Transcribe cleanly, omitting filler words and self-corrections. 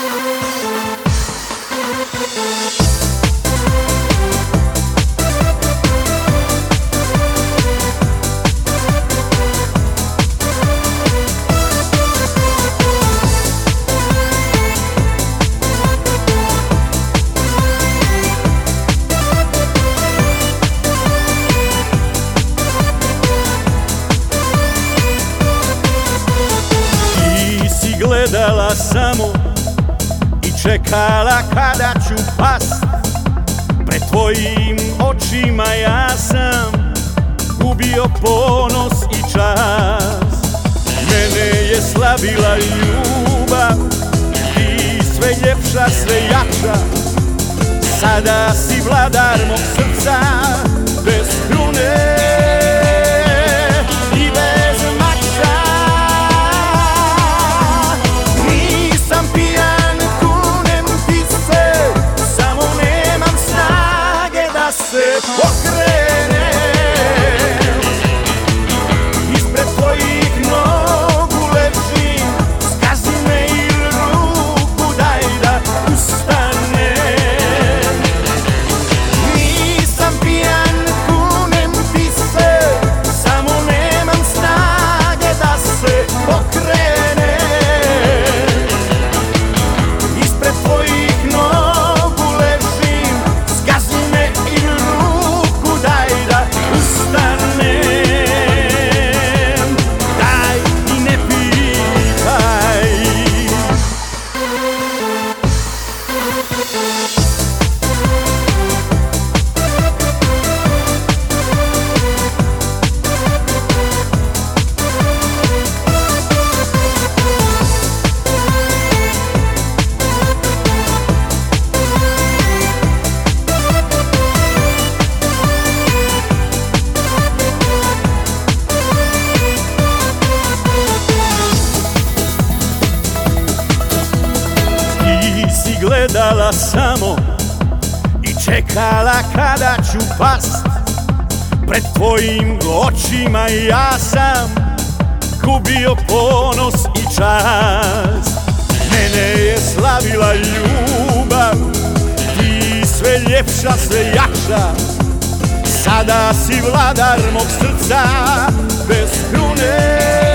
Gledala samo i čekala kada ću past. Pred tvojim očima ja sam gubio ponos i čast. Mene je slavila ljubav, ti sve ljepša, sve jača. Sada si vladar mog srca, bez krune i bez mača. Nisam pijan, kunem ti se, samo nemam snage da se pokrenem. Ispred tvojih nogu ležim, zgazi me ili ruku daj da ustanem. Nisam pijan, kunem ti se, samo nemam snage da se pokrenem. Ispred tvojih nogu ležim, zgazi me ili ruku daj da ustanem. Daj i ne pitaj. Ti si gledala samo i čekala kada ću past. Pred tvojim očima ja sam gubio ponos i čast. Mene je slavila ljubav, ti sve ljepša, sve jača. Sada si vladar mog srca, bez krune